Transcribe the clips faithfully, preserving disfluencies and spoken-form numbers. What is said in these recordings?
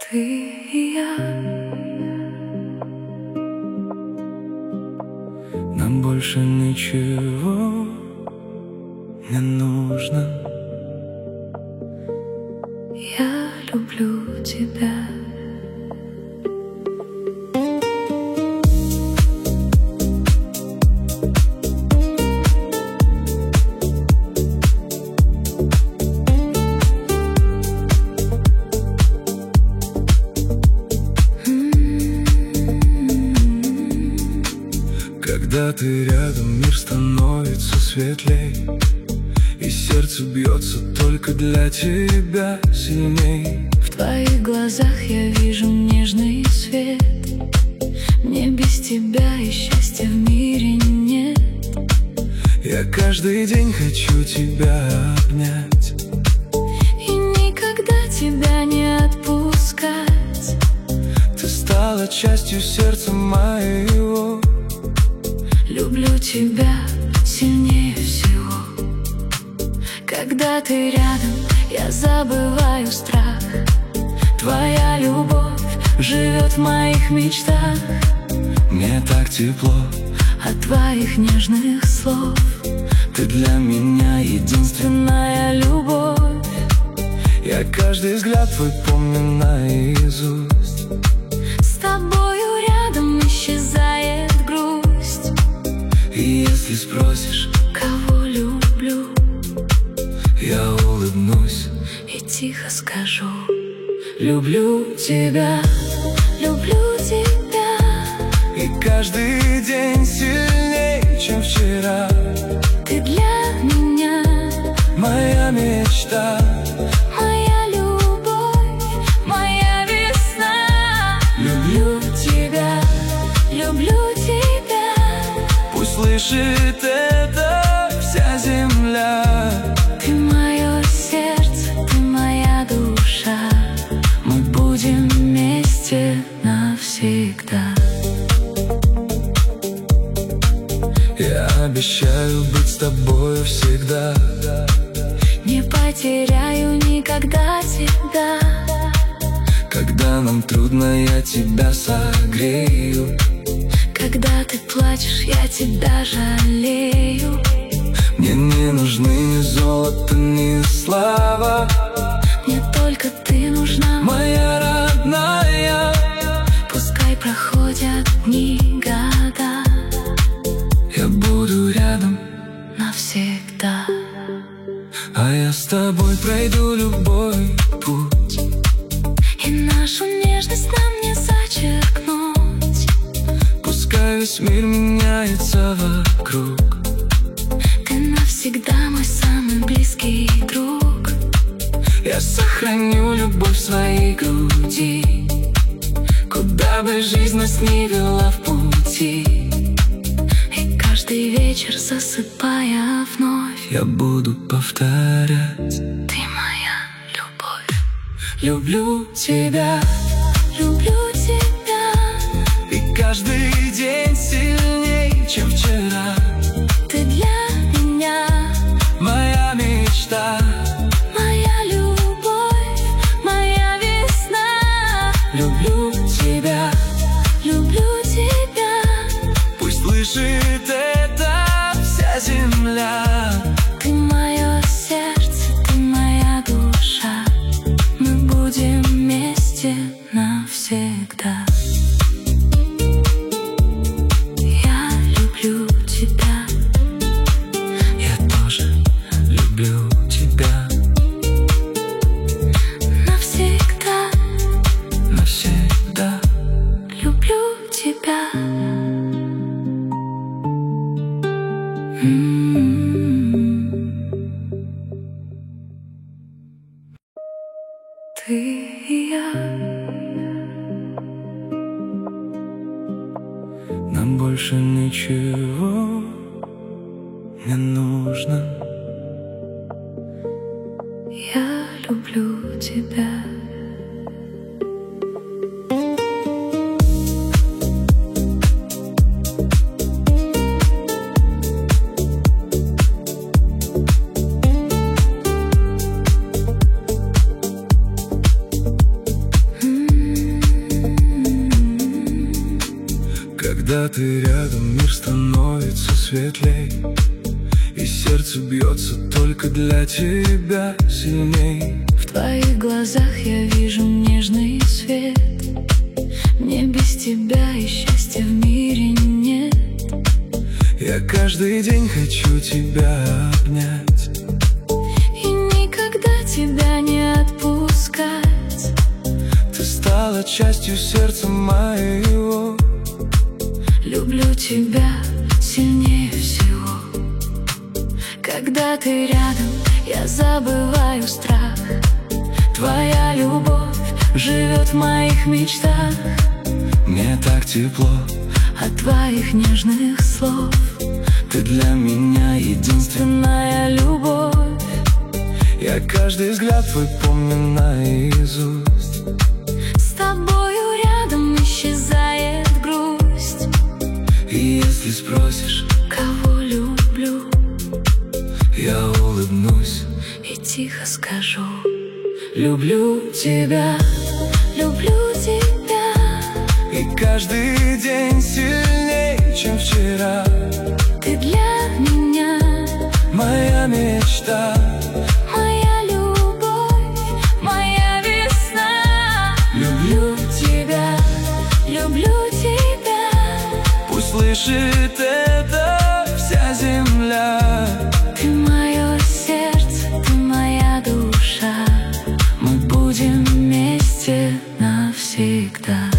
Ты и я. Нам больше ничего не нужно. Я люблю тебя. Когда ты рядом, мир становится светлей, и сердце бьется только для тебя сильней. В твоих глазах я вижу нежный свет. Мне без тебя и счастья в мире нет. Я каждый день хочу тебя обнять и никогда тебя не отпускать. Ты стала частью сердца моего. Люблю тебя сильнее всего. Когда ты рядом, я забываю страх. Твоя любовь живет в моих мечтах. Мне так тепло от твоих нежных слов. Ты для меня единственная любовь. Я каждый взгляд твой помню наизусть. С тобою рядом исчезает грусть. И если спросишь, кого люблю, я улыбнусь и тихо скажу: люблю тебя, люблю тебя. И каждый день сильнее, чем вчера. Ты для меня моя мечта, моя любовь, моя весна. Люблю тебя, люблю тебя. Пусть слышит это вся земля. Ты мое сердце, ты моя душа. Мы будем вместе навсегда. Я обещаю быть с тобою всегда. Не потеряю никогда тебя. Когда нам трудно, я тебя согрею. Когда ты плачешь, я тебя жалею. Мне не нужны ни золото, ни слава. Мне только ты нужна, моя родная. Пускай проходят дни, года, я буду рядом навсегда. А я с тобой пройду любой путь, и нашу нежность нам не зачеркнуть. Пускай весь мир меняется вокруг, ты навсегда мой самый близкий друг. Я сохраню любовь в своей груди, куда бы жизнь нас ни вела в пути. И каждый вечер, засыпая вновь, я буду повторять: ты моя любовь. Люблю тебя, люблю тебя. И каждый день сильнее, чем вчера. Ты для меня моя мечта, моя любовь, моя весна. Люблю тебя, люблю тебя. Пусть слышит это вся земля. Ты мое сердце, ты моя душа. Мы будем вместе навсегда. Я люблю тебя. Я тоже люблю тебя. Навсегда, навсегда люблю тебя. Ты и я. Нам больше ничего не нужно. Я люблю тебя. Mm-hmm. Когда ты рядом, мир становится светлей, и сердце бьется только для тебя сильней. В твоих глазах я вижу нежный свет. Мне без тебя и счастья в мире нет. Я каждый день хочу тебя обнять и никогда тебя не отпускать. Ты стала частью сердца моего. Люблю тебя сильнее всего. Когда ты рядом, я забываю страх. Твоя любовь живет в моих мечтах. Мне так тепло от твоих нежных слов. Ты для меня единственная любовь. Я каждый взгляд твой помню наизусть. С тобою рядом исчезает грусть. И если спросишь, кого люблю, я улыбнусь и тихо скажу: люблю тебя, люблю тебя. И каждый день сильнее, чем вчера. Ты для меня моя мечта, моя любовь, моя весна. люблю тебя, люблю тебя. Пусть слышит это вся земля. Ты мое сердце, ты моя душа. Мы будем вместе навсегда.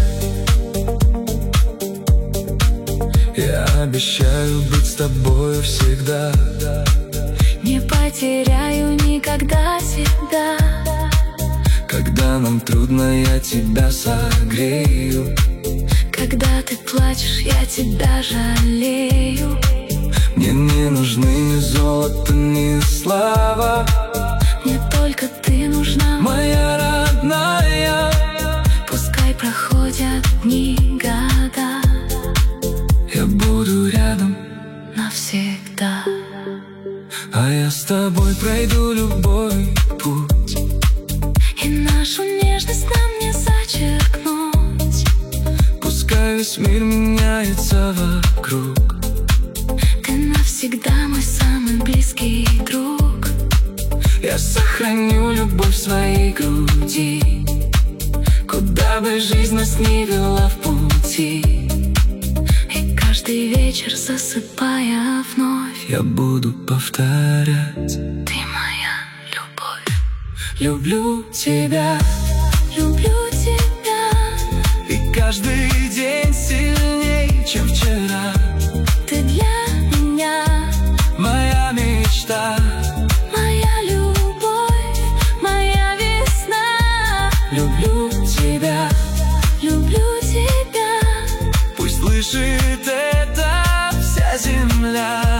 Я обещаю быть с тобою всегда. Не потеряю никогда тебя. Когда нам трудно, я тебя согрею. Когда ты плачешь, я тебя жалею. Мне не нужны ни золото, ни слава. Мне только ты нужна, моя родная. Пускай проходят дни, года, я буду рядом навсегда. А я с тобой пройду любой путь, и нашу нежность нам не зачеркнуть. пускай весь мир меняется вокруг. Ты навсегда мой самый близкий друг. Я сохраню любовь в своей груди, куда бы жизнь нас не вела в пути. И каждый вечер, засыпая вновь, я буду повторять: ты моя любовь. люблю тебя, люблю тебя. И каждый день сильнее, чем вчера. Ты для меня моя мечта, моя любовь, моя весна. люблю тебя, люблю тебя. пусть слышит это вся земля.